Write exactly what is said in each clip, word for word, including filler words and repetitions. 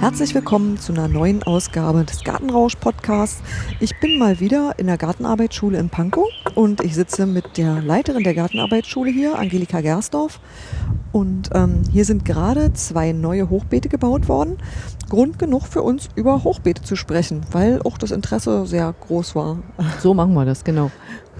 Herzlich willkommen zu einer neuen Ausgabe des Gartenrausch-Podcasts. Ich bin mal wieder in der Gartenarbeitsschule in Pankow und ich sitze mit der Leiterin der Gartenarbeitsschule hier, Angelika Gersdorf. Und ähm, hier sind gerade zwei neue Hochbeete gebaut worden. Grund genug für uns, über Hochbeete zu sprechen, weil auch das Interesse sehr groß war. So machen wir das, genau.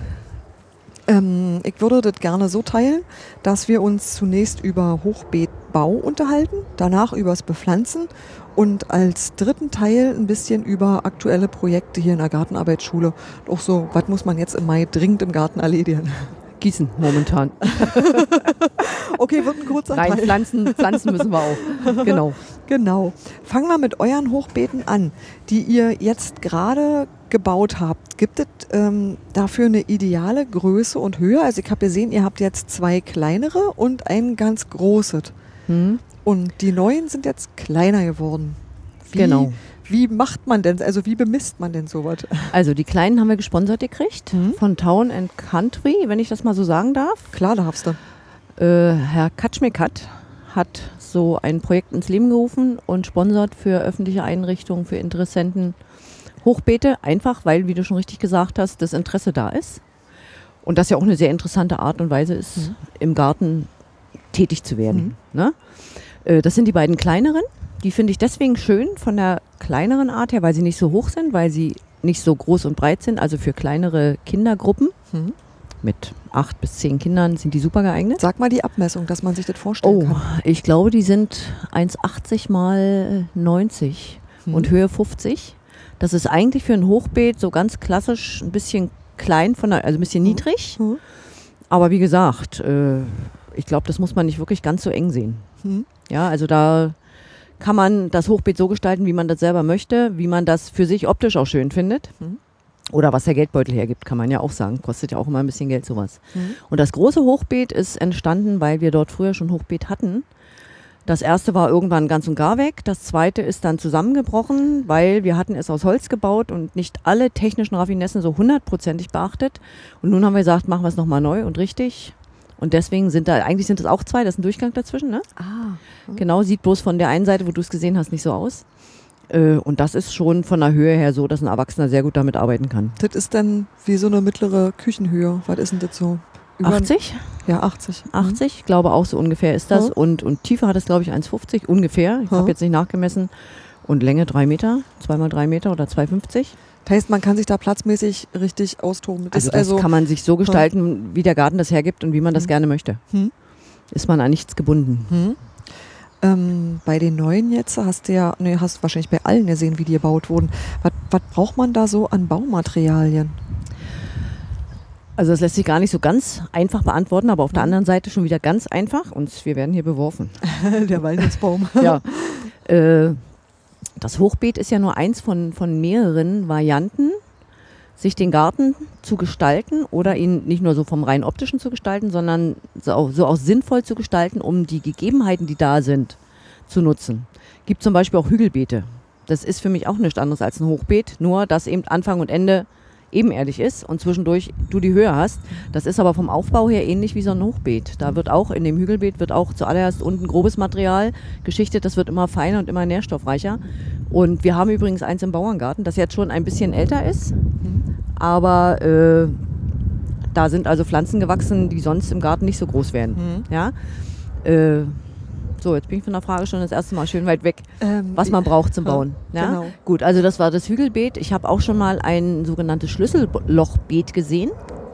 Ähm, ich würde das gerne so teilen, dass wir uns zunächst über Hochbeetbau unterhalten, danach über das Bepflanzen und als dritten Teil ein bisschen über aktuelle Projekte hier in der Gartenarbeitsschule. Auch so, was muss man jetzt im Mai dringend im Garten erledigen? Gießen momentan. Okay, wird ein kurzer Teil. Rein pflanzen, pflanzen müssen wir auch. Genau. Genau. Fangen wir mit euren Hochbeeten an, die ihr jetzt gerade gebaut habt. Gibt es ähm, dafür eine ideale Größe und Höhe? Also ich habe gesehen, ihr habt jetzt zwei kleinere und ein ganz großes. Hm. Und die neuen sind jetzt kleiner geworden. Wie, Genau. Wie macht man denn, also wie bemisst man denn sowas? Also die kleinen haben wir gesponsert gekriegt Mhm. von Town and Country, wenn ich das mal so sagen darf. Klar, darfst du. Äh, Herr Katschmekat hat so ein Projekt ins Leben gerufen und sponsert für öffentliche Einrichtungen, für Interessenten Hochbeete, einfach weil, wie du schon richtig gesagt hast, das Interesse da ist. Und das ja auch eine sehr interessante Art und Weise ist, Mhm. im Garten tätig zu werden. Mhm. Ne? Äh, das sind die beiden kleineren. Die finde ich deswegen schön von der kleineren Art her, weil sie nicht so hoch sind, weil sie nicht so groß und breit sind. Also für kleinere Kindergruppen Mhm. mit acht bis zehn Kindern sind die super geeignet. Sag mal die Abmessung, dass man sich das vorstellen Oh, kann. ich glaube, die sind eins achtzig mal neunzig Mhm. und Höhe fünfzig. Das ist eigentlich für ein Hochbeet so ganz klassisch ein bisschen klein, von der, also ein bisschen Mhm. niedrig. Mhm. Aber wie gesagt, äh, ich glaube, das muss man nicht wirklich ganz so eng sehen. Mhm. Ja, also da kann man das Hochbeet so gestalten, wie man das selber möchte, wie man das für sich optisch auch schön findet. Mhm. Oder was der Geldbeutel hergibt, kann man ja auch sagen. Kostet ja auch immer ein bisschen Geld, sowas. Mhm. Und das große Hochbeet ist entstanden, weil wir dort früher schon Hochbeet hatten. Das erste war irgendwann ganz und gar weg. Das zweite ist dann zusammengebrochen, weil wir hatten es aus Holz gebaut und nicht alle technischen Raffinessen so hundertprozentig beachtet. Und nun haben wir gesagt, machen wir es nochmal neu und richtig. Und deswegen sind da, eigentlich sind es auch zwei, das ist ein Durchgang dazwischen, ne? Ah. Genau, sieht bloß von der einen Seite, wo du es gesehen hast, nicht so aus. Äh, und das ist schon von der Höhe her so, dass ein Erwachsener sehr gut damit arbeiten kann. Das ist dann wie so eine mittlere Küchenhöhe. Was ist denn das so? Über- achtzig? Ja, achtzig. achtzig, ich glaube auch so ungefähr ist das. Mhm. Und, und Tiefe hat es, glaube ich, eins fünfzig ungefähr. Ich Mhm. habe jetzt nicht nachgemessen. Und Länge drei Meter, zwei mal drei Meter oder zwei fünfzig. Das heißt, man kann sich da platzmäßig richtig austoben. Das Also ist das also kann man sich so gestalten, wie der Garten das hergibt und wie man das Mhm. gerne möchte. Hm. Ist man an nichts gebunden. Hm. Ähm, bei den neuen jetzt hast du ja, nee, hast wahrscheinlich bei allen gesehen, wie die gebaut wurden. Was, was braucht man da so an Baumaterialien? Also das lässt sich gar nicht so ganz einfach beantworten, aber auf der Mhm. anderen Seite schon wieder ganz einfach und wir werden hier beworfen. Der Walnussbaum. Ja. Äh, das Hochbeet ist ja nur eins von, von mehreren Varianten, sich den Garten zu gestalten oder ihn nicht nur so vom rein optischen zu gestalten, sondern so auch, so auch sinnvoll zu gestalten, um die Gegebenheiten, die da sind, zu nutzen. Gibt zum Beispiel auch Hügelbeete. Das ist für mich auch nichts anderes als ein Hochbeet, nur dass eben Anfang und Ende ebenerdig ist und zwischendurch du die Höhe hast. Das ist aber vom Aufbau her ähnlich wie so ein Hochbeet. Da wird auch, in dem Hügelbeet wird auch zuallererst unten grobes Material geschichtet, das wird immer feiner und immer nährstoffreicher. Und wir haben übrigens eins im Bauerngarten, das jetzt schon ein bisschen älter ist, aber äh, da sind also Pflanzen gewachsen, die sonst im Garten nicht so groß wären. Mhm. Ja? Äh, so, jetzt bin ich von der Frage schon das erste Mal schön weit weg, Ähm, was man braucht zum Bauen. Ja? Genau. Gut, also das war das Hügelbeet. Ich habe auch schon mal ein sogenanntes Schlüssellochbeet gesehen.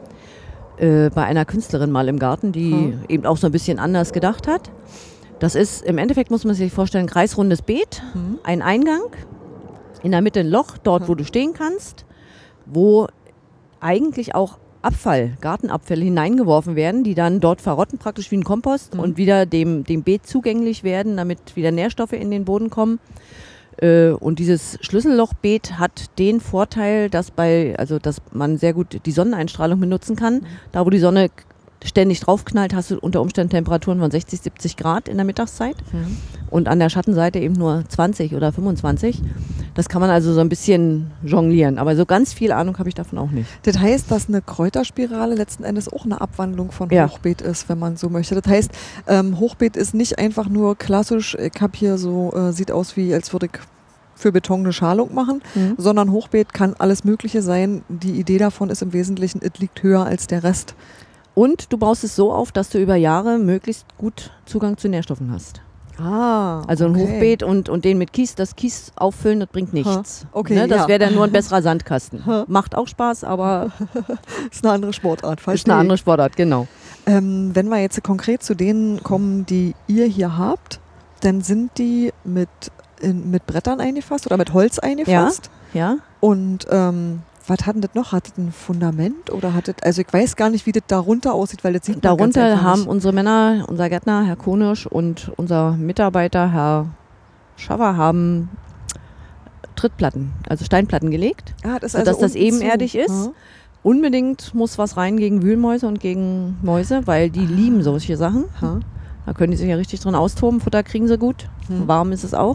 Äh, bei einer Künstlerin mal im Garten, die Hm. eben auch so ein bisschen anders gedacht hat. Das ist, im Endeffekt muss man sich vorstellen, ein kreisrundes Beet, Mhm. ein Eingang, in der Mitte ein Loch, dort wo du stehen kannst, wo eigentlich auch Abfall, Gartenabfälle hineingeworfen werden, die dann dort verrotten, praktisch wie ein Kompost Mhm. und wieder dem, dem Beet zugänglich werden, damit wieder Nährstoffe in den Boden kommen. Äh, und dieses Schlüssellochbeet hat den Vorteil, dass bei, also dass man sehr gut die Sonneneinstrahlung benutzen kann. Da wo die Sonne ständig draufknallt, hast du unter Umständen Temperaturen von sechzig, siebzig Grad in der Mittagszeit mhm. und an der Schattenseite eben nur zwanzig oder fünfundzwanzig. Das kann man also so ein bisschen jonglieren, aber so ganz viel Ahnung habe ich davon auch nicht. Das heißt, dass eine Kräuterspirale letzten Endes auch eine Abwandlung von ja. Hochbeet ist, wenn man so möchte. Das heißt, ähm, Hochbeet ist nicht einfach nur klassisch, ich habe hier so, äh, sieht aus wie, als würde ich für Beton eine Schalung machen, mhm. sondern Hochbeet kann alles Mögliche sein. Die Idee davon ist im Wesentlichen, es liegt höher als der Rest. Und du baust es so auf, dass du über Jahre möglichst gut Zugang zu Nährstoffen hast. Ah, also ein okay. Hochbeet und, und den mit Kies, das Kies auffüllen, das bringt nichts. Okay, ne? Das ja. wäre dann nur ein besserer Sandkasten. Macht auch Spaß, aber ist eine andere Sportart. Ist eine andere Sportart, genau. Ähm, wenn wir jetzt konkret zu denen kommen, die ihr hier habt, dann sind die mit, in, mit Brettern eingefasst oder mit Holz eingefasst. Ja, ja. Und ähm, was hat denn das noch? Hat das ein Fundament oder hat das, also ich weiß gar nicht, wie das darunter aussieht, weil das sieht man Darunter ganz haben nicht. Unsere Männer, unser Gärtner, Herr Konisch und unser Mitarbeiter, Herr Schaver, haben Trittplatten, also Steinplatten gelegt, ah, das sodass also das ebenerdig zu. ist. Ja. Unbedingt muss was rein gegen Wühlmäuse und gegen Mäuse, weil die ah. lieben solche Sachen. Ja. Da können die sich ja richtig drin austoben, Futter kriegen sie gut, hm. warm ist es auch.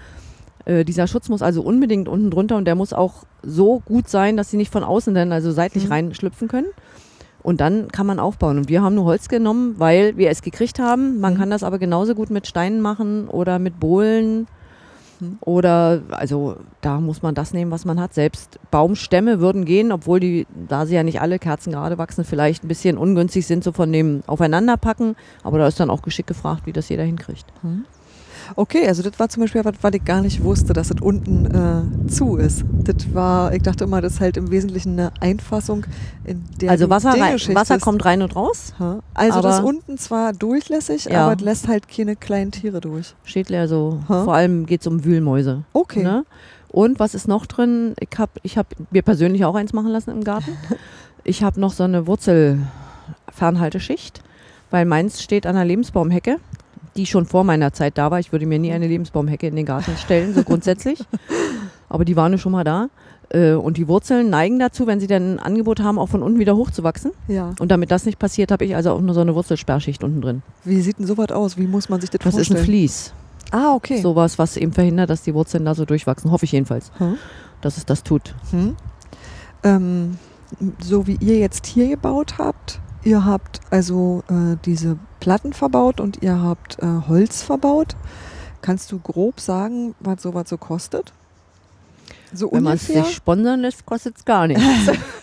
Äh, dieser Schutz muss also unbedingt unten drunter und der muss auch so gut sein, dass sie nicht von außen dann also seitlich mhm. reinschlüpfen können. Und dann kann man aufbauen. Und wir haben nur Holz genommen, weil wir es gekriegt haben. Man mhm. kann das aber genauso gut mit Steinen machen oder mit Bohlen. Mhm. Oder, also da muss man das nehmen, was man hat. Selbst Baumstämme würden gehen, obwohl die, da sie ja nicht alle kerzengerade wachsen, vielleicht ein bisschen ungünstig sind, so von dem Aufeinanderpacken. Aber da ist dann auch geschickt gefragt, wie das jeder hinkriegt. Mhm. Okay, also das war zum Beispiel, weil ich gar nicht wusste, dass das unten äh, zu ist. Das war, ich dachte immer, das ist halt im Wesentlichen eine Einfassung, in der Also Wasser, rein, Wasser ist. kommt rein und raus. Ha. Also das ist unten zwar durchlässig, ja. aber es lässt halt keine kleinen Tiere durch. Schädler, so. Ha. Vor allem geht es um Wühlmäuse. Okay. Ne? Und was ist noch drin? Ich habe ich hab mir persönlich auch eins machen lassen im Garten. Ich habe noch so eine Wurzelfernhalteschicht, weil meins steht an einer Lebensbaumhecke, die schon vor meiner Zeit da war. Ich würde mir nie eine Lebensbaumhecke in den Garten stellen, so grundsätzlich. Aber die waren schon mal da. Und die Wurzeln neigen dazu, wenn sie dann ein Angebot haben, auch von unten wieder hochzuwachsen. Ja. Und damit das nicht passiert, habe ich also auch nur so eine Wurzelsperrschicht unten drin. Wie sieht denn sowas aus? Wie muss man sich das, das vorstellen? Das ist ein Vlies. Ah, okay. Sowas, was eben verhindert, dass die Wurzeln da so durchwachsen. Hoffe ich jedenfalls, hm. dass es das tut. Hm. Ähm, so wie ihr jetzt hier gebaut habt, ihr habt also äh, diese Platten verbaut und ihr habt äh, Holz verbaut. Kannst du grob sagen, was sowas so kostet? So Wenn man es sich sponsern lässt, kostet es gar nichts.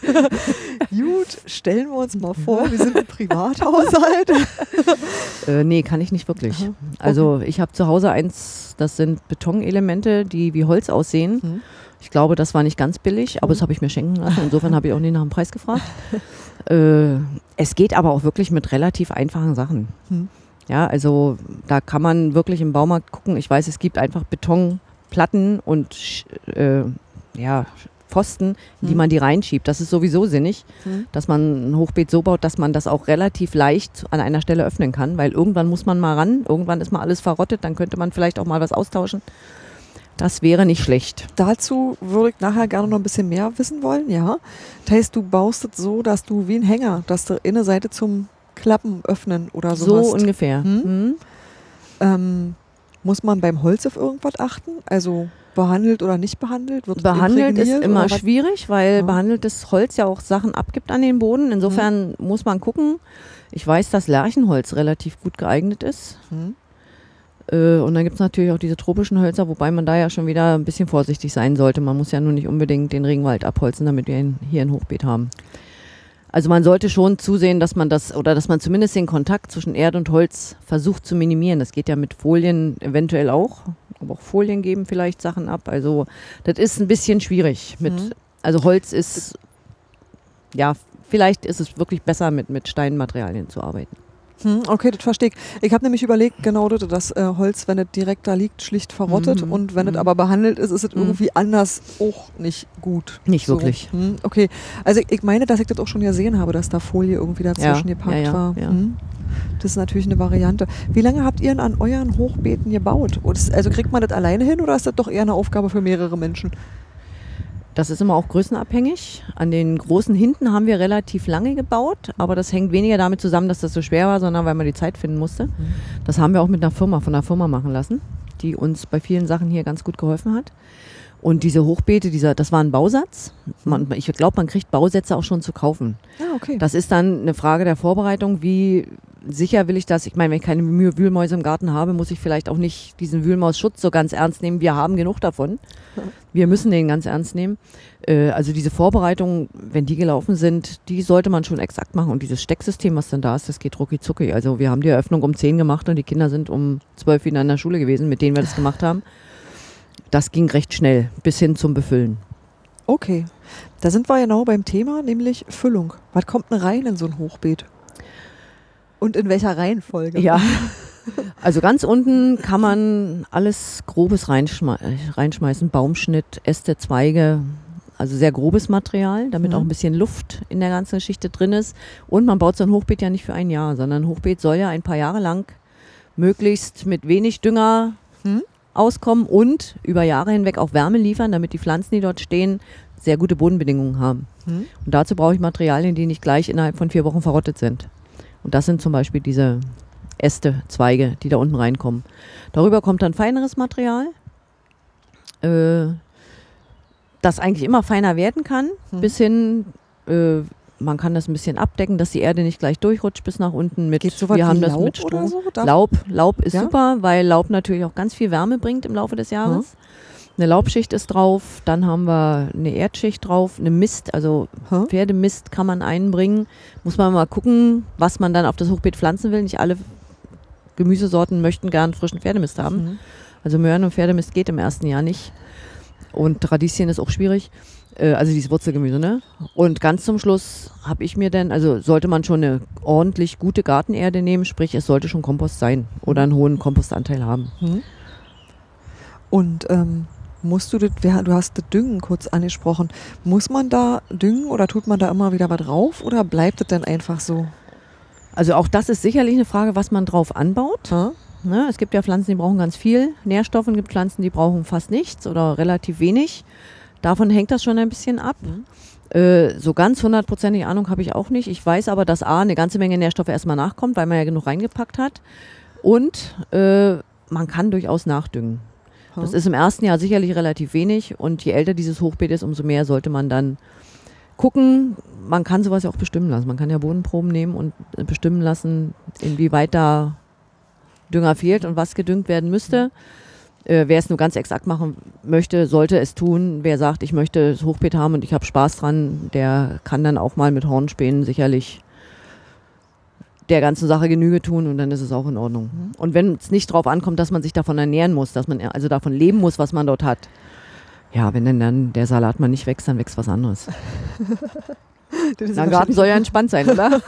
Gut, stellen wir uns mal vor, wir sind ein Privathaushalt. äh, nee, kann ich nicht wirklich. Okay. Also ich habe zu Hause eins, das sind Betonelemente, die wie Holz aussehen. Hm. Ich glaube, das war nicht ganz billig, aber hm. das habe ich mir schenken lassen. Insofern habe ich auch nie nach dem Preis gefragt. äh, es geht aber auch wirklich mit relativ einfachen Sachen. Hm. Ja, also da kann man wirklich im Baumarkt gucken. Ich weiß, es gibt einfach Betonplatten und äh, ja, Pfosten, in die hm. man die reinschiebt. Das ist sowieso sinnig, hm. dass man ein Hochbeet so baut, dass man das auch relativ leicht an einer Stelle öffnen kann, weil irgendwann muss man mal ran, irgendwann ist mal alles verrottet, dann könnte man vielleicht auch mal was austauschen. Das wäre nicht schlecht. Dazu würde ich nachher gerne noch ein bisschen mehr wissen wollen, ja. Das heißt, du baust es so, dass du wie ein Hänger, dass du eine Seite zum Klappen öffnen oder so. So hast. Ungefähr. Hm? Hm. Ähm, muss man beim Holz auf irgendwas achten? Also behandelt oder nicht behandelt? Wird behandelt ist immer schwierig, weil ja. behandeltes Holz ja auch Sachen abgibt an den Boden. Insofern hm. muss man gucken. Ich weiß, dass Lärchenholz relativ gut geeignet ist. Hm. Äh, und dann gibt es natürlich auch diese tropischen Hölzer, wobei man da ja schon wieder ein bisschen vorsichtig sein sollte. Man muss ja nur nicht unbedingt den Regenwald abholzen, damit wir ihn hier ein Hochbeet haben. Also man sollte schon zusehen, dass man das, oder dass man zumindest den Kontakt zwischen Erde und Holz versucht zu minimieren. Das geht ja mit Folien eventuell auch. Aber auch Folien geben vielleicht Sachen ab. Also das ist ein bisschen schwierig. Mit, mhm. Also Holz ist, ja, vielleicht ist es wirklich besser, mit, mit Steinmaterialien zu arbeiten. Hm, okay, das verstehe ich. Ich habe nämlich überlegt, genau das, dass äh, Holz, wenn es direkt da liegt, schlicht verrottet. Mhm. Und wenn es mhm. aber behandelt ist, ist es mhm. irgendwie anders auch nicht gut. Nicht so. wirklich. Hm, okay, also ich, ich meine, dass ich das auch schon gesehen habe, dass da Folie irgendwie dazwischen ja, gepackt ja, ja, war. Ja. Hm. Das ist natürlich eine Variante. Wie lange habt ihr denn an euren Hochbeeten gebaut? Also kriegt man das alleine hin oder ist das doch eher eine Aufgabe für mehrere Menschen? Das ist immer auch größenabhängig. An den großen hinten haben wir relativ lange gebaut, aber das hängt weniger damit zusammen, dass das so schwer war, sondern weil man die Zeit finden musste. Mhm. Das haben wir auch mit einer Firma, von einer Firma machen lassen, die uns bei vielen Sachen hier ganz gut geholfen hat. Und diese Hochbeete, dieser, das war ein Bausatz. Man, ich glaube, man kriegt Bausätze auch schon zu kaufen. Ah, okay. Das ist dann eine Frage der Vorbereitung. Wie sicher will ich das? Ich meine, wenn ich keine Mühe Wühlmäuse im Garten habe, muss ich vielleicht auch nicht diesen Wühlmausschutz so ganz ernst nehmen. Wir haben genug davon. Wir müssen den ganz ernst nehmen. Äh, also diese Vorbereitungen, wenn die gelaufen sind, die sollte man schon exakt machen. Und dieses Stecksystem, was dann da ist, das geht rucki zucki. Also wir haben die Eröffnung um zehn gemacht und die Kinder sind um zwölf wieder in der Schule gewesen, mit denen wir das gemacht haben. Das ging recht schnell, bis hin zum Befüllen. Okay, da sind wir genau beim Thema, nämlich Füllung. Was kommt denn rein in so ein Hochbeet? Und in welcher Reihenfolge? Ja, also ganz unten kann man alles Grobes reinschme- reinschmeißen. Baumschnitt, Äste, Zweige, also sehr grobes Material, damit mhm. auch ein bisschen Luft in der ganzen Geschichte drin ist. Und man baut so ein Hochbeet ja nicht für ein Jahr, sondern ein Hochbeet soll ja ein paar Jahre lang möglichst mit wenig Dünger mhm. auskommen und über Jahre hinweg auch Wärme liefern, damit die Pflanzen, die dort stehen, sehr gute Bodenbedingungen haben. Mhm. Und dazu brauche ich Materialien, die nicht gleich innerhalb von vier Wochen verrottet sind. Und das sind zum Beispiel diese Äste, Zweige, die da unten reinkommen. Darüber kommt dann feineres Material, äh, das eigentlich immer feiner werden kann, mhm. bis hin, äh, man kann das ein bisschen abdecken, dass die Erde nicht gleich durchrutscht bis nach unten. Mit, Geht so was wir haben wie das Laub mit Stroh. Oder so? Laub, Laub ist ja? super, weil Laub natürlich auch ganz viel Wärme bringt im Laufe des Jahres. Mhm. Eine Laubschicht ist drauf, dann haben wir eine Erdschicht drauf, eine Mist, also hm? Pferdemist kann man einbringen. Muss man mal gucken, was man dann auf das Hochbeet pflanzen will. Nicht alle Gemüsesorten möchten gern frischen Pferdemist haben. Mhm. Also Möhren und Pferdemist geht im ersten Jahr nicht. Und Radieschen ist auch schwierig. Äh, also dieses Wurzelgemüse, ne? Und ganz zum Schluss habe ich mir dann, also sollte man schon eine ordentlich gute Gartenerde nehmen, sprich es sollte schon Kompost sein oder einen hohen Kompostanteil haben. Mhm. Und ähm musst du das, du hast das Düngen kurz angesprochen, muss man da düngen oder tut man da immer wieder was drauf oder bleibt das dann einfach so? Also auch das ist sicherlich eine Frage, was man drauf anbaut. Ja. Ne, es gibt ja Pflanzen, die brauchen ganz viel Nährstoffe, es gibt Pflanzen, die brauchen fast nichts oder relativ wenig. Davon hängt das schon ein bisschen ab. Mhm. Äh, so ganz hundertprozentige Ahnung habe ich auch nicht. Ich weiß aber, dass A, eine ganze Menge Nährstoffe erstmal nachkommt, weil man ja genug reingepackt hat. Und äh, man kann durchaus nachdüngen. Das ist im ersten Jahr sicherlich relativ wenig und je älter dieses Hochbeet ist, umso mehr sollte man dann gucken. Man kann sowas ja auch bestimmen lassen. Man kann ja Bodenproben nehmen und bestimmen lassen, inwieweit da Dünger fehlt und was gedüngt werden müsste. Äh, wer es nur ganz exakt machen möchte, sollte es tun. Wer sagt, ich möchte das Hochbeet haben und ich habe Spaß dran, der kann dann auch mal mit Hornspänen sicherlich der ganzen Sache Genüge tun und dann ist es auch in Ordnung. Mhm. Und wenn es nicht drauf ankommt, dass man sich davon ernähren muss, dass man also davon leben muss, was man dort hat. Ja, wenn denn dann der Salat mal nicht wächst, dann wächst was anderes. Der Garten soll ja entspannt sein, oder?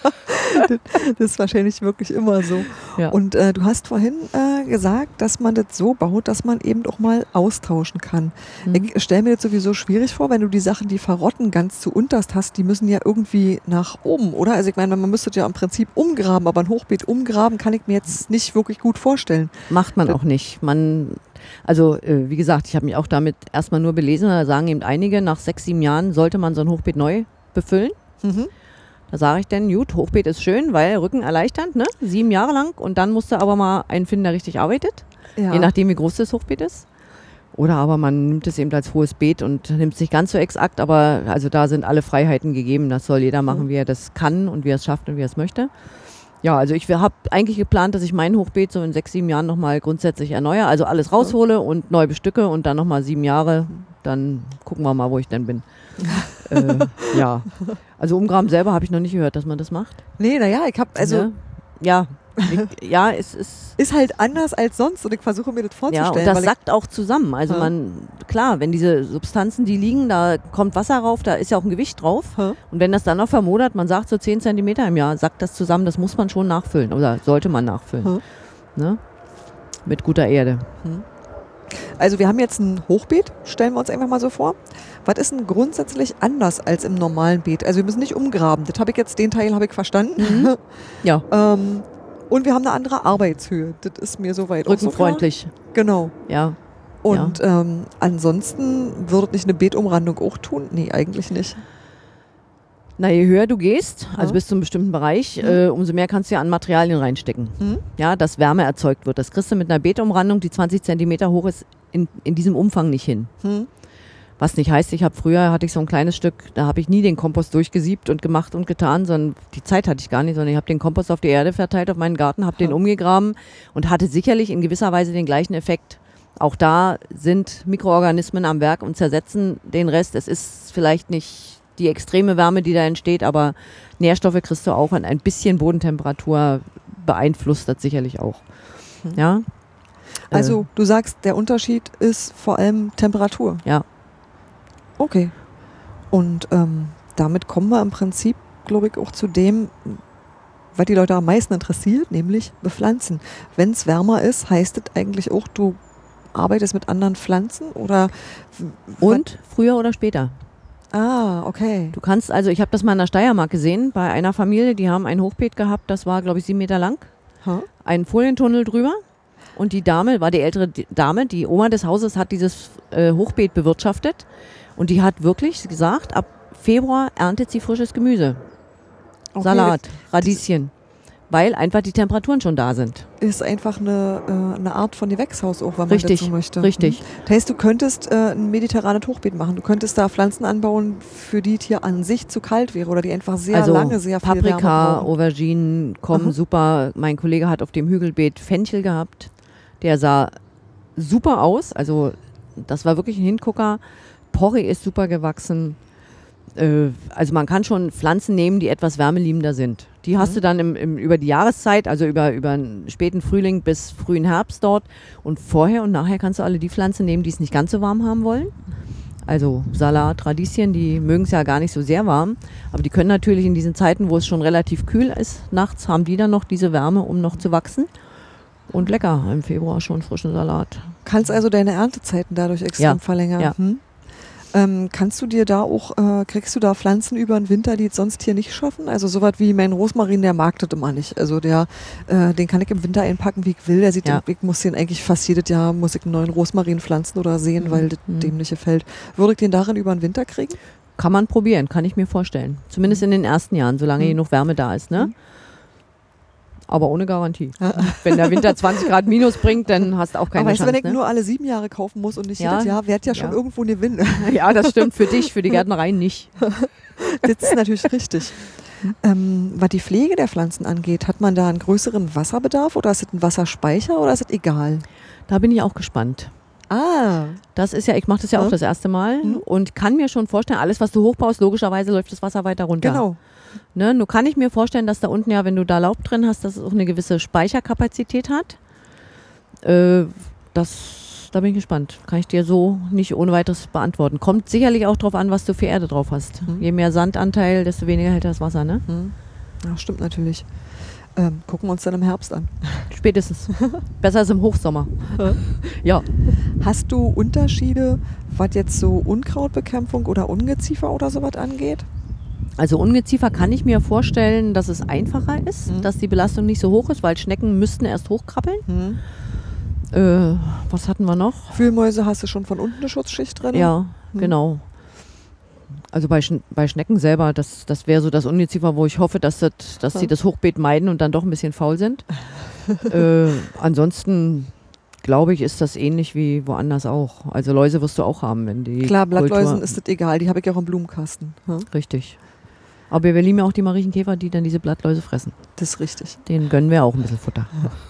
Das ist wahrscheinlich wirklich immer so. Ja. Und äh, du hast vorhin äh, gesagt, dass man das so baut, dass man eben auch mal austauschen kann. Mhm. Ich stelle mir das sowieso schwierig vor, wenn du die Sachen, die verrotten, ganz zu unterst hast, die müssen ja irgendwie nach oben, oder? Also ich meine, man müsste ja im Prinzip umgraben, aber ein Hochbeet umgraben kann ich mir jetzt nicht wirklich gut vorstellen. Macht man das auch nicht. Man, also äh, wie gesagt, ich habe mich auch damit erstmal nur belesen, da sagen eben einige, nach sechs, sieben Jahren sollte man so ein Hochbeet neu befüllen. Mhm. Da sage ich dann, gut, Hochbeet ist schön, weil Rücken erleichternd, ne? Sieben Jahre lang und dann musst du aber mal einen finden, der richtig arbeitet, ja. Je nachdem, wie groß das Hochbeet ist. Oder aber man nimmt es eben als hohes Beet und nimmt es nicht ganz so exakt, aber also da sind alle Freiheiten gegeben. Das soll jeder machen, mhm. wie er das kann und wie er es schafft und wie er es möchte. Ja, also ich habe eigentlich geplant, dass ich mein Hochbeet so in sechs, sieben Jahren nochmal grundsätzlich erneuere, also alles raushole und neu bestücke und dann nochmal sieben Jahre, dann gucken wir mal, wo ich dann bin. äh, ja, also umgraben selber habe ich noch nicht gehört, dass man das macht. Nee, naja, ich habe, also... Ja, ja, ich, ja es ist... Ist halt anders als sonst und ich versuche mir das vorzustellen. Ja, und das sackt auch zusammen. Also ja. man, klar, wenn diese Substanzen, die liegen, da kommt Wasser rauf, da ist ja auch ein Gewicht drauf. Ja. Und wenn das dann noch vermodert, man sagt so zehn Zentimeter im Jahr, sackt das zusammen, das muss man schon nachfüllen oder sollte man nachfüllen. Ja. Ne? Mit guter Erde. Hm. Also wir haben jetzt ein Hochbeet, stellen wir uns einfach mal so vor. Was ist denn grundsätzlich anders als im normalen Beet? Also wir müssen nicht umgraben. Das habe ich jetzt, den Teil habe ich verstanden. Mhm. Ja. ähm, und wir haben eine andere Arbeitshöhe. Das ist mir soweit rückenfreundlich. Auch so klar. Genau. Ja. Und ja. ähm, ansonsten würde nicht eine Beetumrandung auch tun? Nee, eigentlich nicht. Na, je höher du gehst, also ja. bis zu einem bestimmten Bereich, mhm. äh, umso mehr kannst du ja an Materialien reinstecken. Mhm. Ja, dass Wärme erzeugt wird. Das kriegst du mit einer Beetumrandung, die zwanzig Zentimeter hoch ist, in, in diesem Umfang nicht hin. Mhm. Was nicht heißt, ich habe früher, hatte ich so ein kleines Stück, da habe ich nie den Kompost durchgesiebt und gemacht und getan, sondern die Zeit hatte ich gar nicht, sondern ich habe den Kompost auf die Erde verteilt, auf meinen Garten, habe ja. den umgegraben und hatte sicherlich in gewisser Weise den gleichen Effekt. Auch da sind Mikroorganismen am Werk und zersetzen den Rest. Es ist vielleicht nicht die extreme Wärme, die da entsteht, aber Nährstoffe kriegst du auch und ein bisschen Bodentemperatur beeinflusst das sicherlich auch. Mhm. Ja? Also äh, du sagst, der Unterschied ist vor allem Temperatur. Ja. Okay. Und ähm, damit kommen wir im Prinzip, glaube ich, auch zu dem, was die Leute am meisten interessiert, nämlich bepflanzen. Wenn es wärmer ist, heißt das eigentlich auch, du arbeitest mit anderen Pflanzen oder und früher oder später. Ah, okay. Du kannst also, ich habe das mal in der Steiermark gesehen, bei einer Familie, die haben ein Hochbeet gehabt, das war, glaube ich, sieben Meter lang, huh? Ein Folientunnel drüber und die Dame, war die ältere Dame, die Oma des Hauses hat dieses äh, Hochbeet bewirtschaftet und die hat wirklich gesagt, ab Februar erntet sie frisches Gemüse, okay, Salat, Radieschen. Weil einfach die Temperaturen schon da sind. Ist einfach eine, äh, eine Art von Gewächshaus auch, wenn richtig, man das so möchte. Richtig. Mhm. Das heißt, du könntest äh, ein mediterranes Hochbeet machen. Du könntest da Pflanzen anbauen, für die es hier an sich zu kalt wäre oder die einfach sehr also lange, sehr viel Paprika, Wärme brauchen. Auberginen kommen Aha. super. Mein Kollege hat auf dem Hügelbeet Fenchel gehabt. Der sah super aus. Also das war wirklich ein Hingucker. Porree ist super gewachsen. Äh, also man kann schon Pflanzen nehmen, die etwas wärmeliebender sind. Die hast mhm. du dann im, im, über die Jahreszeit, also über, über einen späten Frühling bis frühen Herbst dort. Und vorher und nachher kannst du alle die Pflanzen nehmen, die es nicht ganz so warm haben wollen. Also Salat, Radieschen, die mögen es ja gar nicht so sehr warm. Aber die können natürlich in diesen Zeiten, wo es schon relativ kühl ist, nachts haben die dann noch diese Wärme, um noch zu wachsen. Und lecker, im Februar schon frischen Salat. Kannst also deine Erntezeiten dadurch extrem ja. verlängern. Ja. Hm? Ähm, kannst du dir da auch, äh, kriegst du da Pflanzen über den Winter, die es sonst hier nicht schaffen? Also sowas wie mein Rosmarin, der mag das immer nicht. Also der, äh, den kann ich im Winter einpacken, wie ich will. Der sieht, ja. den, ich muss den eigentlich fast jedes Jahr, muss ich einen neuen Rosmarin pflanzen oder sehen, mhm. weil das mhm. dem nicht gefällt. Würde ich den darin über den Winter kriegen? Kann man probieren, kann ich mir vorstellen. Zumindest in den ersten Jahren, solange mhm. genug Wärme da ist, ne? Mhm. Aber ohne Garantie. Wenn der Winter zwanzig Grad minus bringt, dann hast du auch keine Aber Chance. Aber wenn ich ne? nur alle sieben Jahre kaufen muss und nicht ja, jedes Jahr, wird ja schon ja. irgendwo ein Gewinn. Ja, das stimmt. Für dich, für die Gärtnerei nicht. Das ist natürlich richtig. Ähm, was die Pflege der Pflanzen angeht, hat man da einen größeren Wasserbedarf oder ist es ein Wasserspeicher oder ist es egal? Da bin ich auch gespannt. Ah. Das ist ja, ich mache das ja, ja auch das erste Mal mhm. und kann mir schon vorstellen, alles, was du hochbaust, logischerweise läuft das Wasser weiter runter. Genau. Ne, nur kann ich mir vorstellen, dass da unten ja, wenn du da Laub drin hast, dass es auch eine gewisse Speicherkapazität hat. Äh, das, da bin ich gespannt. Kann ich dir so nicht ohne weiteres beantworten. Kommt sicherlich auch darauf an, was du für Erde drauf hast. Mhm. Je mehr Sandanteil, desto weniger hält das Wasser, ne? Mhm. Ja, stimmt natürlich. Ähm, gucken wir uns dann im Herbst an. Spätestens. Besser als im Hochsommer. Ja. Hast du Unterschiede, was jetzt so Unkrautbekämpfung oder Ungeziefer oder sowas angeht? Also Ungeziefer kann ich mir vorstellen, dass es einfacher ist, mhm. dass die Belastung nicht so hoch ist, weil Schnecken müssten erst hochkrabbeln. Mhm. Äh, was hatten wir noch? Fühlmäuse hast du schon von unten eine Schutzschicht drin? Ja, mhm. genau. Also bei, Schn- bei Schnecken selber, das, das wäre so das Ungeziefer, wo ich hoffe, dass, das, dass ja. sie das Hochbeet meiden und dann doch ein bisschen faul sind. äh, ansonsten glaube ich, ist das ähnlich wie woanders auch. Also Läuse wirst du auch haben, wenn die Klar, Blattläusen ist das egal, die habe ich ja auch im Blumenkasten. Hm? Richtig. Aber wir lieben ja auch die Marienkäfer, die dann diese Blattläuse fressen. Das ist richtig. Denen gönnen wir auch ein bisschen Futter.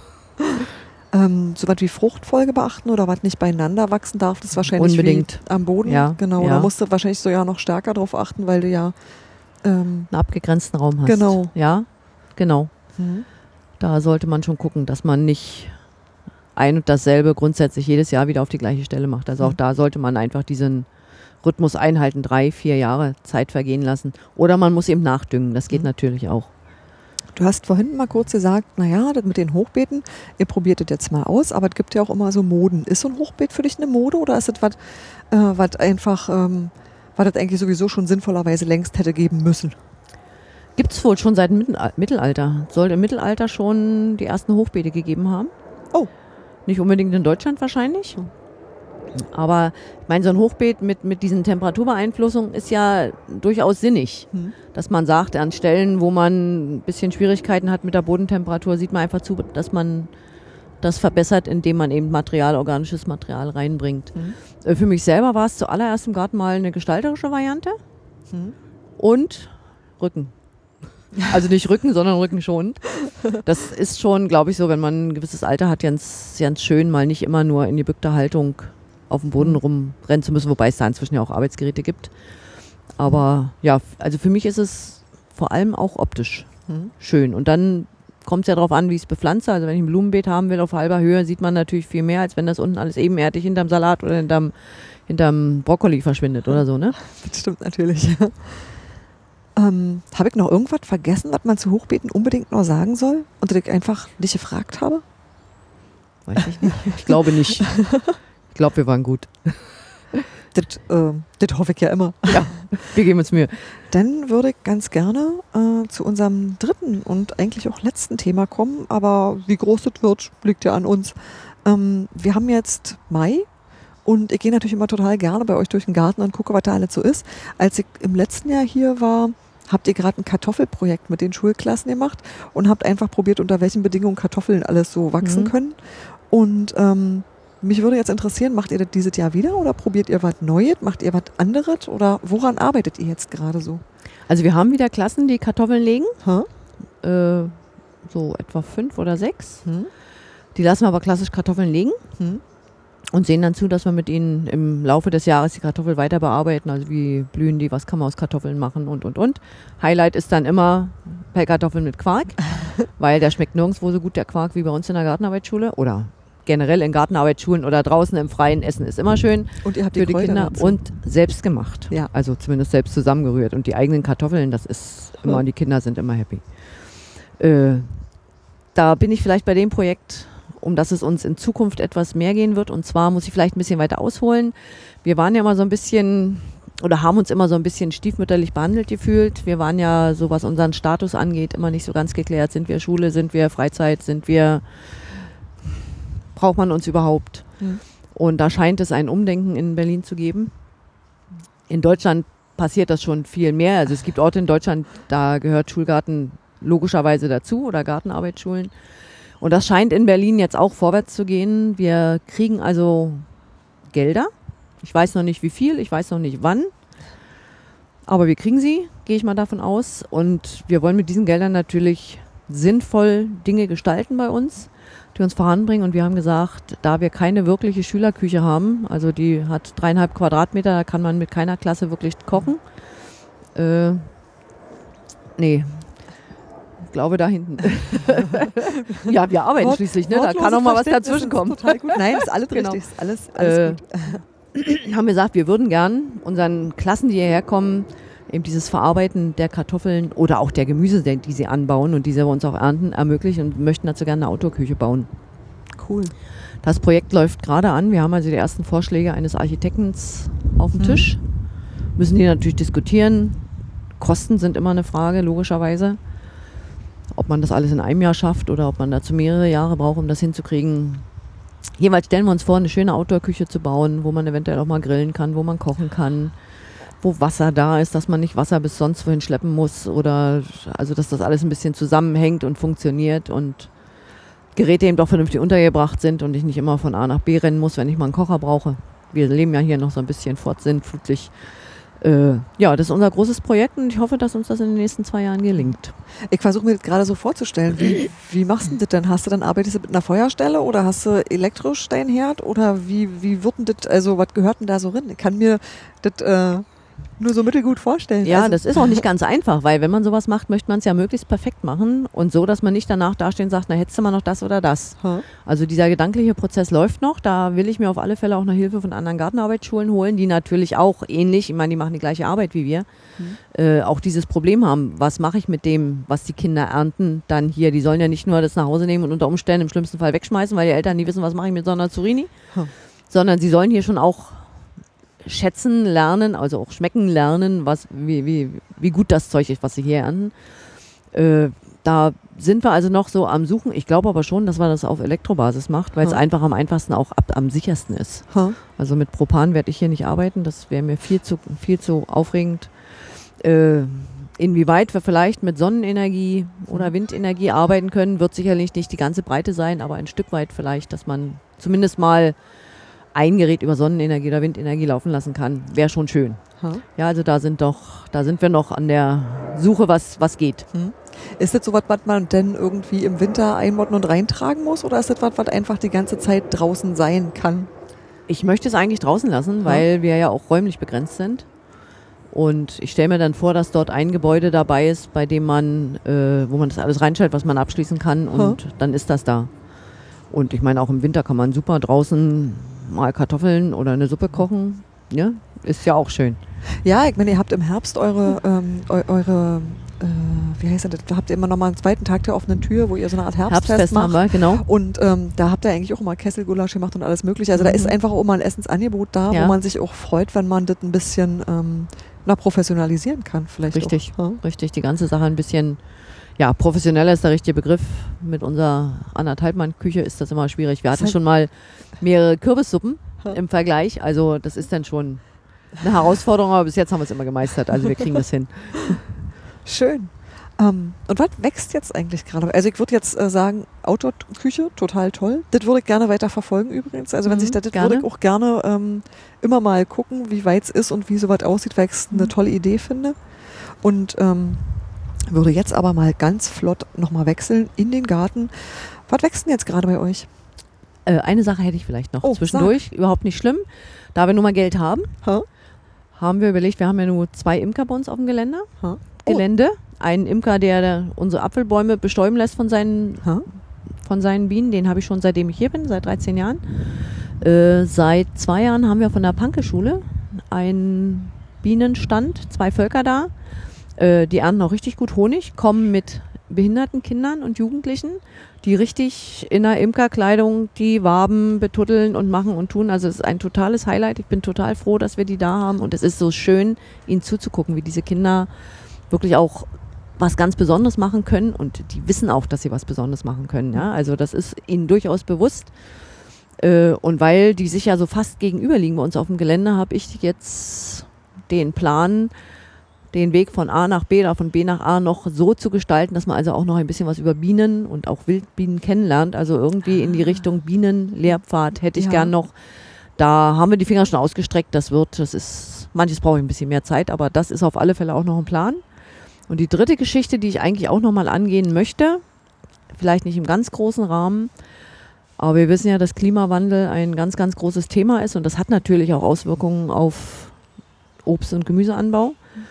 Ja. Ähm, so was wie Fruchtfolge beachten oder was nicht beieinander wachsen darf, das ist wahrscheinlich unbedingt wie am Boden. Ja, genau, ja. Da musst du wahrscheinlich so ja noch stärker drauf achten, weil du ja ähm, einen abgegrenzten Raum hast. Genau. Ja, genau. Mhm. Da sollte man schon gucken, dass man nicht ein und dasselbe grundsätzlich jedes Jahr wieder auf die gleiche Stelle macht. Also auch mhm. da sollte man einfach diesen Rhythmus einhalten, drei, vier Jahre Zeit vergehen lassen. Oder man muss eben nachdüngen, das geht mhm. natürlich auch. Du hast vorhin mal kurz gesagt, naja, das mit den Hochbeeten, ihr probiert das jetzt mal aus, aber es gibt ja auch immer so Moden. Ist so ein Hochbeet für dich eine Mode oder ist das was, äh, was einfach, ähm, was das eigentlich sowieso schon sinnvollerweise längst hätte geben müssen? Gibt es wohl schon seit dem Mittelalter. Soll im Mittelalter schon die ersten Hochbeete gegeben haben. Oh. Nicht unbedingt in Deutschland wahrscheinlich. Aber ich meine, so ein Hochbeet mit, mit diesen Temperaturbeeinflussungen ist ja durchaus sinnig. Hm. Dass man sagt, an Stellen, wo man ein bisschen Schwierigkeiten hat mit der Bodentemperatur, sieht man einfach zu, dass man das verbessert, indem man eben Material, organisches Material reinbringt. Hm. Für mich selber war es zuallererst im Garten mal eine gestalterische Variante hm. und Rücken. Also nicht Rücken, sondern Rücken schonend. Das ist schon, glaube ich, so, wenn man ein gewisses Alter hat, ganz, ganz schön, mal nicht immer nur in gebückter Haltung auf dem Boden rumrennen zu müssen, wobei es da inzwischen ja auch Arbeitsgeräte gibt. Aber ja, also für mich ist es vor allem auch optisch mhm. schön. Und dann kommt es ja darauf an, wie ich es bepflanze. Also wenn ich ein Blumenbeet haben will auf halber Höhe, sieht man natürlich viel mehr, als wenn das unten alles ebenerdig hinterm Salat oder hinterm, hinterm Brokkoli verschwindet oder so, ne? Das stimmt natürlich. Ähm, habe ich noch irgendwas vergessen, was man zu Hochbeeten unbedingt noch sagen soll und das ich einfach nicht gefragt habe? Weiß ich nicht. Ich glaube nicht. Ich glaube, wir waren gut. Das, äh, das hoffe ich ja immer. Ja, wir geben uns Mühe. Dann würde ich ganz gerne äh, zu unserem dritten und eigentlich auch letzten Thema kommen, aber wie groß das wird, liegt ja an uns. Ähm, wir haben jetzt Mai. Und ich gehe natürlich immer total gerne bei euch durch den Garten und gucke, was da alles so ist. Als ich im letzten Jahr hier war, habt ihr gerade ein Kartoffelprojekt mit den Schulklassen gemacht und habt einfach probiert, unter welchen Bedingungen Kartoffeln alles so wachsen mhm. können. Und ähm, mich würde jetzt interessieren, macht ihr das dieses Jahr wieder oder probiert ihr was Neues? Macht ihr was anderes oder woran arbeitet ihr jetzt gerade so? Also wir haben wieder Klassen, die Kartoffeln legen. Huh? Äh, so etwa fünf oder sechs. Hm? Die lassen wir aber klassisch Kartoffeln legen. Hm? Und sehen dann zu, dass wir mit ihnen im Laufe des Jahres die Kartoffel weiter bearbeiten. Also wie blühen die, was kann man aus Kartoffeln machen und, und, und. Highlight ist dann immer Pellkartoffeln mit Quark, weil der schmeckt nirgendwo so gut, der Quark, wie bei uns in der Gartenarbeitsschule. Oder generell in Gartenarbeitsschulen oder draußen im Freien Essen ist immer schön. Und ihr habt für die, die Kinder. Und selbst gemacht. Ja. Also zumindest selbst zusammengerührt. Und die eigenen Kartoffeln, das ist immer, die Kinder sind immer happy. Äh, da bin ich vielleicht bei dem Projekt, um das es uns in Zukunft etwas mehr gehen wird. Und zwar muss ich vielleicht ein bisschen weiter ausholen. Wir waren ja immer so ein bisschen, oder haben uns immer so ein bisschen stiefmütterlich behandelt gefühlt. Wir waren ja, so was unseren Status angeht, immer nicht so ganz geklärt. Sind wir Schule, sind wir Freizeit, sind wir, braucht man uns überhaupt? Mhm. Und da scheint es ein Umdenken in Berlin zu geben. In Deutschland passiert das schon viel mehr. Also es gibt Orte in Deutschland, da gehört Schulgarten logischerweise dazu oder Gartenarbeitsschulen. Und das scheint in Berlin jetzt auch vorwärts zu gehen. Wir kriegen also Gelder. Ich weiß noch nicht wie viel, ich weiß noch nicht wann. Aber wir kriegen sie, gehe ich mal davon aus. Und wir wollen mit diesen Geldern natürlich sinnvoll Dinge gestalten bei uns, die uns voranbringen. Und wir haben gesagt, da wir keine wirkliche Schülerküche haben, also die hat dreieinhalb Quadratmeter, da kann man mit keiner Klasse wirklich kochen. Äh, nee. Ich glaube da hinten. Ja, wir arbeiten Wort, schließlich, ne? Da kann auch mal was dazwischen kommen. Total gut. Nein, ist alles genau. richtig. Ist alles, alles äh, gut. Haben wir gesagt, wir würden gern unseren Klassen, die hierher kommen, eben dieses Verarbeiten der Kartoffeln oder auch der Gemüse, die sie anbauen und die sie bei uns auch ernten, ermöglichen und möchten dazu gerne eine Outdoor-Küche bauen. Cool. Das Projekt läuft gerade an. Wir haben also die ersten Vorschläge eines Architekten auf dem hm. Tisch. Müssen die natürlich diskutieren. Kosten sind immer eine Frage, logischerweise. Ob man das alles in einem Jahr schafft oder ob man dazu mehrere Jahre braucht, um das hinzukriegen. Jeweils stellen wir uns vor, eine schöne Outdoor-Küche zu bauen, wo man eventuell auch mal grillen kann, wo man kochen kann, wo Wasser da ist, dass man nicht Wasser bis sonst wohin schleppen muss oder also dass das alles ein bisschen zusammenhängt und funktioniert und Geräte eben doch vernünftig untergebracht sind und ich nicht immer von A nach B rennen muss, wenn ich mal einen Kocher brauche. Wir leben ja hier noch so ein bisschen fortsinnflutlich. Äh, ja, das ist unser großes Projekt und ich hoffe, dass uns das in den nächsten zwei Jahren gelingt. Ich versuche mir das gerade so vorzustellen. Wie, wie machst du das denn? Hast du dann, arbeitest du mit einer Feuerstelle oder hast du elektrisch deinen Herd oder wie, wie wird denn das, also was gehört denn da so rein? Ich kann mir das äh, nur so mittelgut vorstellen. Ja, also. Das ist auch nicht ganz einfach, weil wenn man sowas macht, möchte man es ja möglichst perfekt machen und so, dass man nicht danach dastehen und sagt, na hättest du mal noch das oder das. Hm. Also dieser gedankliche Prozess läuft noch, da will ich mir auf alle Fälle auch noch Hilfe von anderen Gartenarbeitsschulen holen, die natürlich auch ähnlich, ich meine, die machen die gleiche Arbeit wie wir, hm. äh, auch dieses Problem haben, was mache ich mit dem, was die Kinder ernten, dann hier, die sollen ja nicht nur das nach Hause nehmen und unter Umständen im schlimmsten Fall wegschmeißen, weil die Eltern nie wissen, was mache ich mit so einer Zucchini, hm. sondern sie sollen hier schon auch schätzen lernen, also auch schmecken lernen, was, wie, wie, wie gut das Zeug ist, was sie hier ernten. Äh, da sind wir also noch so am Suchen. Ich glaube aber schon, dass man das auf Elektrobasis macht, weil es Hm. einfach am einfachsten auch ab, am sichersten ist. Hm. Also mit Propan werde ich hier nicht arbeiten, das wäre mir viel zu, viel zu aufregend. Äh, inwieweit wir vielleicht mit Sonnenenergie oder Windenergie arbeiten können, wird sicherlich nicht die ganze Breite sein, aber ein Stück weit vielleicht, dass man zumindest mal ein Gerät über Sonnenenergie oder Windenergie laufen lassen kann, wäre schon schön. Hm. Ja, also da sind doch, da sind wir noch an der Suche, was, was geht. Hm. Ist das so was, was man denn irgendwie im Winter einmotten und reintragen muss? Oder ist das was, was einfach die ganze Zeit draußen sein kann? Ich möchte es eigentlich draußen lassen, Ja. weil wir ja auch räumlich begrenzt sind. Und ich stelle mir dann vor, dass dort ein Gebäude dabei ist, bei dem man, äh, wo man das alles reinstellt, was man abschließen kann, und Ja. dann ist das da. Und ich meine, auch im Winter kann man super draußen mal Kartoffeln oder eine Suppe kochen. Ja, ist ja auch schön. Ja, ich meine, ihr habt im Herbst eure, ähm, eu eure äh, wie heißt das, da habt ihr immer noch mal einen zweiten Tag der offenen Tür, wo ihr so eine Art Herbstfest, Herbstfest macht. haben wir, genau. Und ähm, da habt ihr eigentlich auch immer Kesselgulasch gemacht und alles mögliche. Also da ist einfach auch mal ein Essensangebot da, Ja. wo man sich auch freut, wenn man das ein bisschen ähm, na, professionalisieren kann. Vielleicht Richtig, auch. Ja. richtig. Die ganze Sache ein bisschen, ja, professioneller ist der richtige Begriff. Mit unserer Anderthalbmann-Küche ist das immer schwierig. Wir hatten halt- schon mal mehrere Kürbissuppen Ja. im Vergleich. Also das ist dann schon eine Herausforderung, aber bis jetzt haben wir es immer gemeistert. Also wir kriegen das hin. Schön. Ähm, und was wächst jetzt eigentlich gerade? Also ich würde jetzt äh, sagen, Outdoor-Küche, total toll. Das würde ich gerne weiter verfolgen übrigens. Also wenn Mhm, sich das, das gerne. würde ich auch gerne ähm, immer mal gucken, wie weit es ist und wie sowas aussieht, weil ich es eine tolle Idee finde. Und ähm, würde jetzt aber mal ganz flott nochmal wechseln in den Garten. Was wächst denn jetzt gerade bei euch? Äh, eine Sache hätte ich vielleicht noch Oh, zwischendurch. Überhaupt nicht schlimm. Da wir nur mal Geld haben, Ha? haben wir überlegt, wir haben ja nur zwei Imker bei uns auf dem Geländer. Ha? Oh. Gelände. Ein Imker, der, der unsere Apfelbäume bestäuben lässt von seinen, Ha? von seinen Bienen. Den habe ich schon seitdem ich hier bin, seit dreizehn Jahren. Äh, seit zwei Jahren haben wir von der Panke-Schule einen Bienenstand, zwei Völker da. Äh, die ernten auch richtig gut Honig, kommen mit behinderten Kindern und Jugendlichen, die richtig in der Imkerkleidung die Waben betuddeln und machen und tun. Also es ist ein totales Highlight. Ich bin total froh, dass wir die da haben. Und es ist so schön, ihnen zuzugucken, wie diese Kinder wirklich auch was ganz Besonderes machen können. Und die wissen auch, dass sie was Besonderes machen können. Ja? Also das ist ihnen durchaus bewusst. Äh, und weil die sich ja so fast gegenüberliegen bei uns auf dem Gelände, habe ich jetzt den Plan, den Weg von A nach B oder von B nach A noch so zu gestalten, dass man also auch noch ein bisschen was über Bienen und auch Wildbienen kennenlernt. Also irgendwie in die Richtung Bienenlehrpfad hätte ich Ja. gern noch. Da haben wir die Finger schon ausgestreckt. Das wird, das ist, manches brauche ich ein bisschen mehr Zeit, aber das ist auf alle Fälle auch noch ein Plan. Und die dritte Geschichte, die ich eigentlich auch noch mal angehen möchte, vielleicht nicht im ganz großen Rahmen, aber wir wissen ja, dass Klimawandel ein ganz, ganz großes Thema ist und das hat natürlich auch Auswirkungen auf Obst- und Gemüseanbau.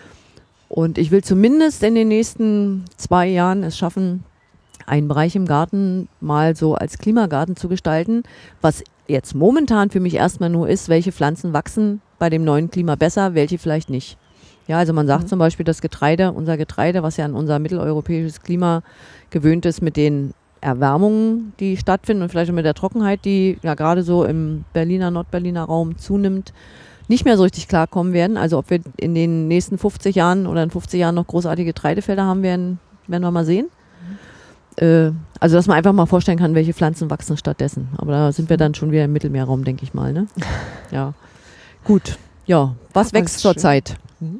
Und ich will zumindest in den nächsten zwei Jahren es schaffen, einen Bereich im Garten mal so als Klimagarten zu gestalten, was jetzt momentan für mich erstmal nur ist, welche Pflanzen wachsen bei dem neuen Klima besser, welche vielleicht nicht. Ja, also man sagt Mhm. zum Beispiel, das Getreide, unser Getreide, was ja an unser mitteleuropäisches Klima gewöhnt ist, mit den Erwärmungen, die stattfinden und vielleicht auch mit der Trockenheit, die ja gerade so im Berliner, Nordberliner Raum zunimmt, nicht mehr so richtig klarkommen werden. Also ob wir in den nächsten fünfzig Jahren oder in fünfzig Jahren noch großartige Getreidefelder haben werden, werden wir mal sehen. Äh, also dass man einfach mal vorstellen kann, welche Pflanzen wachsen stattdessen. Aber da sind wir dann schon wieder im Mittelmeerraum, denke ich mal. Ne? Ja, gut. Ja, was Aber wächst ist schön. zurzeit? Mhm.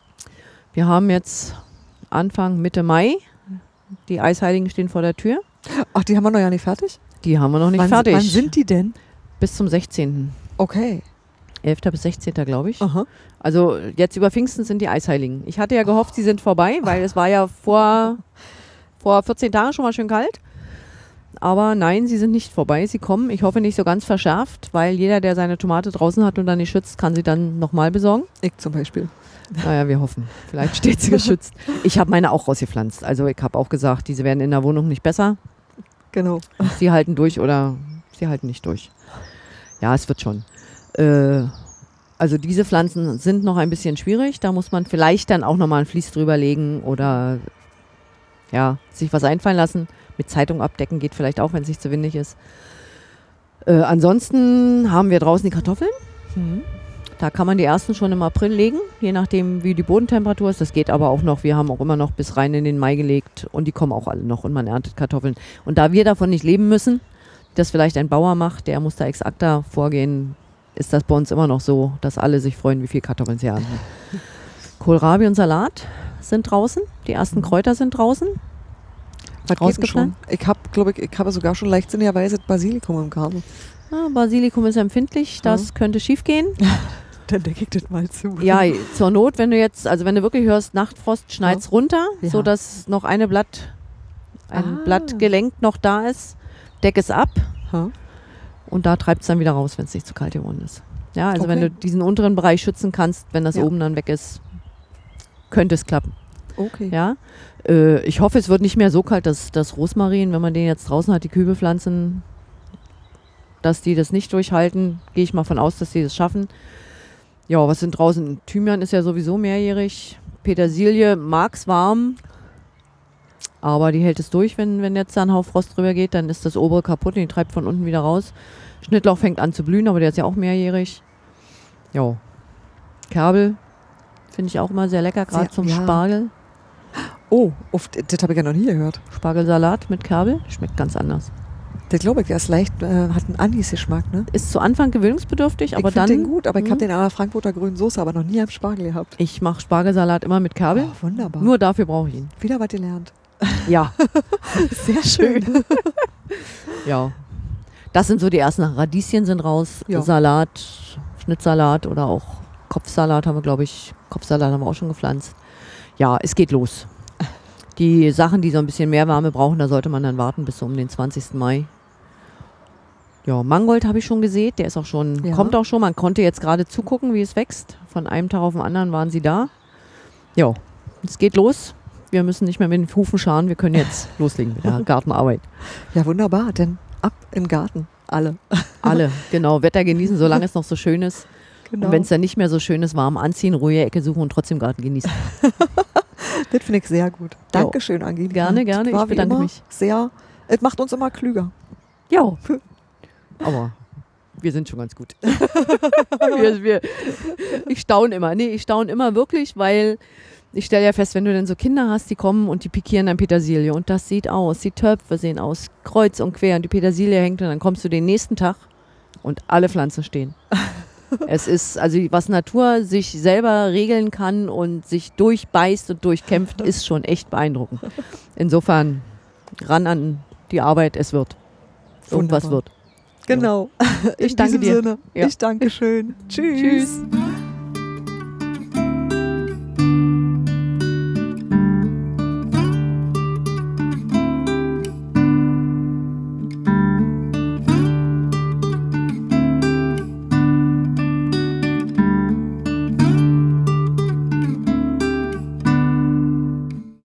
Wir haben jetzt Anfang, Mitte Mai. Die Eisheiligen stehen vor der Tür. Ach, die haben wir noch ja nicht fertig? Die haben wir noch nicht wann, fertig. Wann sind die denn? Bis zum sechzehnten Okay. elften bis sechzehnten glaube ich. Aha. Also jetzt über Pfingsten sind die Eisheiligen. Ich hatte ja gehofft, sie sind vorbei, weil es war ja vor, vor vierzehn Tagen schon mal schön kalt. Aber nein, sie sind nicht vorbei. Sie kommen, ich hoffe nicht so ganz verschärft, weil jeder, der seine Tomate draußen hat und dann nicht schützt, kann sie dann nochmal besorgen. Ich zum Beispiel. Naja, wir hoffen. Vielleicht steht sie geschützt. Ich habe meine auch rausgepflanzt. Also ich habe auch gesagt, diese werden in der Wohnung nicht besser. Genau. Sie halten durch oder sie halten nicht durch. Ja, es wird schon. Äh, also diese Pflanzen sind noch ein bisschen schwierig. Da muss man vielleicht dann auch nochmal ein Vlies drüber legen oder ja, sich was einfallen lassen. Mit Zeitung abdecken geht vielleicht auch, wenn es nicht zu windig ist. Äh, ansonsten haben wir draußen die Kartoffeln. Mhm. Da kann man die ersten schon im April legen, je nachdem wie die Bodentemperatur ist. Das geht aber auch noch, wir haben auch immer noch bis rein in den Mai gelegt und die kommen auch alle noch und man erntet Kartoffeln. Und da wir davon nicht leben müssen, das vielleicht ein Bauer macht, der muss da exakter vorgehen, ist das bei uns immer noch so, dass alle sich freuen, wie viel Kartoffeln sie ernten. Kohlrabi und Salat sind draußen, die ersten Kräuter sind draußen. Was geht denn schon? Ich habe, glaube ich, ich habe sogar schon leichtsinnigerweise Basilikum im Garten. Ja, Basilikum ist empfindlich, das ja. könnte schief gehen. Dann decke ich das mal zu. Ja, zur Not, wenn du jetzt, also wenn du wirklich hörst, Nachtfrost, schneid's ja. runter, ja. sodass noch eine Blatt, ein ah. Blattgelenk noch da ist, deck es ab ha. und da treibt es dann wieder raus, wenn es nicht zu kalt geworden ist. Ja, also okay. wenn du diesen unteren Bereich schützen kannst, wenn das ja. oben dann weg ist, könnte es klappen. Okay. Ja, äh, ich hoffe, es wird nicht mehr so kalt, dass das Rosmarin, wenn man den jetzt draußen hat, die Kübelpflanzen, dass die das nicht durchhalten. Gehe ich mal von aus, dass die das schaffen. Ja, was sind draußen? Thymian ist ja sowieso mehrjährig. Petersilie mag's warm, aber die hält es durch, wenn, wenn jetzt da ein Hauch Frost drüber geht, dann ist das obere kaputt und die treibt von unten wieder raus. Schnittlauch fängt an zu blühen, aber der ist ja auch mehrjährig. Ja, Kerbel finde ich auch immer sehr lecker, gerade zum ja. Spargel. Oh, uff, das habe ich ja noch nie gehört. Spargelsalat mit Kerbel, schmeckt ganz anders. Der glaube ich, der ist leicht, äh, hat einen Anis-Geschmack, ne? Ist zu Anfang gewöhnungsbedürftig, aber ich dann... Ich finde den gut, aber ich habe den an der Frankfurter grünen Soße aber noch nie am Spargel gehabt. Ich mache Spargelsalat immer mit Kerbel. Oh, wunderbar. Nur dafür brauche ich ihn. Wieder was gelernt. Ja. Sehr schön. Ja. Das sind so die ersten. Radieschen sind raus. Ja. Salat, Schnittsalat oder auch Kopfsalat haben wir, glaube ich, Kopfsalat haben wir auch schon gepflanzt. Ja, es geht los. Die Sachen, die so ein bisschen mehr Wärme brauchen, da sollte man dann warten bis so um den zwanzigsten Mai. Ja, Mangold habe ich schon gesät, der ist auch schon, ja. kommt auch schon. Man konnte jetzt gerade zugucken, wie es wächst. Von einem Tag auf den anderen waren sie da. Ja, es geht los. Wir müssen nicht mehr mit den Hufen scharen, wir können jetzt loslegen mit der Gartenarbeit. Ja, wunderbar, denn ab im Garten, alle. Alle, genau, Wetter genießen, solange es noch so schön ist. Genau. Und wenn es dann nicht mehr so schön ist, warm anziehen, ruhige Ecke suchen und trotzdem Garten genießen. Das finde ich sehr gut. Dankeschön, Angelika. Gerne, gerne, ich bedanke mich. Sehr, es macht uns immer klüger. Ja. Aber wir sind schon ganz gut. wir, wir, ich staune immer. Nee, ich staune immer wirklich, weil ich stelle ja fest, wenn du dann so Kinder hast, die kommen und die pikieren dann Petersilie und das sieht aus, die Töpfe sehen aus, kreuz und quer und die Petersilie hängt und dann kommst du den nächsten Tag und alle Pflanzen stehen. Es ist, also was Natur sich selber regeln kann und sich durchbeißt und durchkämpft, ist schon echt beeindruckend. Insofern ran an die Arbeit, es wird. Irgendwas Wunderbar. wird. Genau. Ich danke dir. Sinne. Ja. Ich danke schön. Tschüss. Tschüss.